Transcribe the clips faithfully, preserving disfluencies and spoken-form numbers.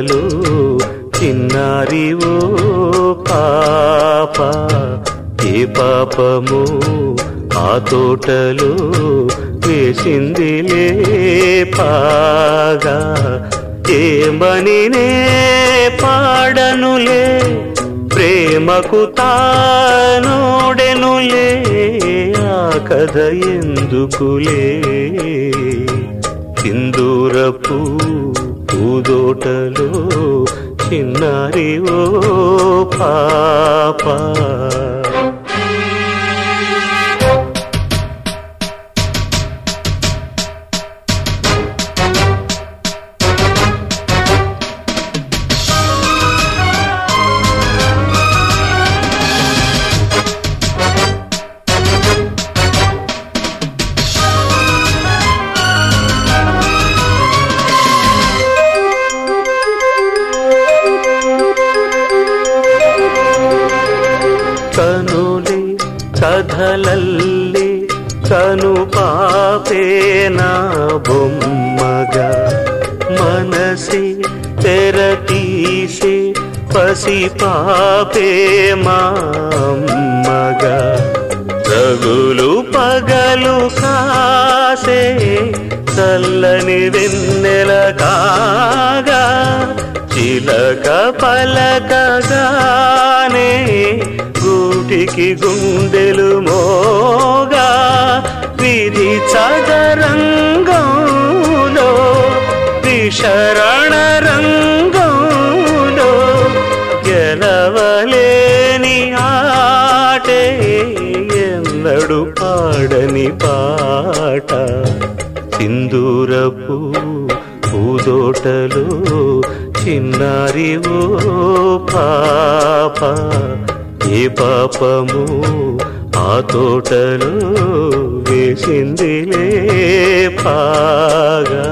తోటలో చిన్నారి ఓ పాప ఏ పాపము ఆ తోటలో వేసిందిలే పాగా ఏమనినే పాడనులే ప్రేమకు తానోడెనులే ఆ కథ ఎందుకులే సింధూరపు పూదోటలో చిన్నారి ఓ పాప కనులే కథలల్లి కను పాపేనా బొమ్మగా మనసి తెరతీసి పసి పాపే మామ్మగా రగులు పగలు కాసే చల్లని వెన్నెల కాగా చిలక పలకగానే గూటికి గుండెలు మోగా విధి చదరంగంలో విశరణ రంగంలో గెలవలేని ఆటే ఎన్నడు పాడని పాట సింధూరపు పూదోటలో చిన్నారి ఓ పాప ఏ పాపము ఆ తోటలో వేసిందిలే పాగా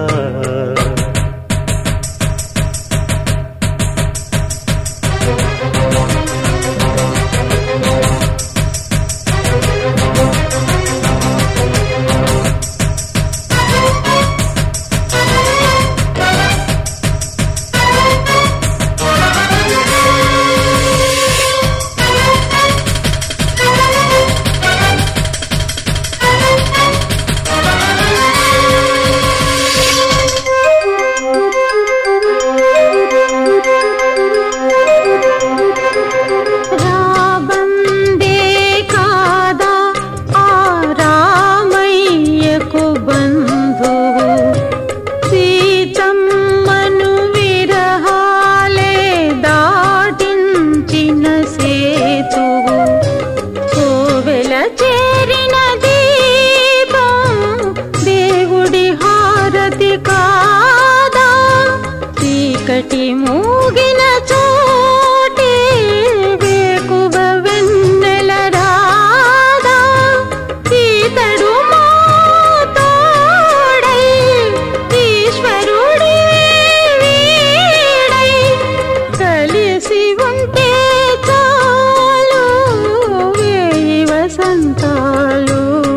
చీకటి మూగిన చోటే వేకువ వెన్నెల రాదా ఈతడు మా తోడై ఈశ్వరుడి వీడై కలిసి ఉంటే చాలు వేయి వసంతాలు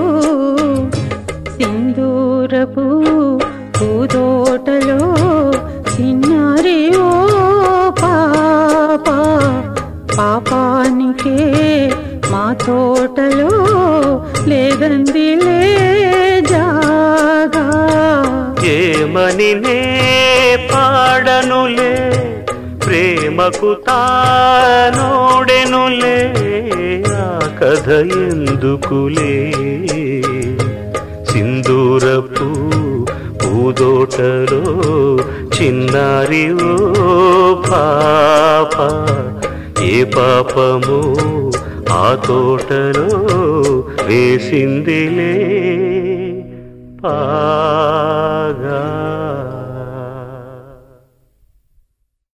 సింధూరపు పూదోటలో చిన్నారి ఓ పాప పాపానికే మా తోటలో లేదందిలే జాగా ఏమనినే పాడనులే ప్రేమకు తానోడెనులే ఆ కథ ఎందుకులే సింధూరపు పూదోటలో చిన్నారి ఓ పాప ఏ పాపము ఆ తోటలో వేసిందిలే పా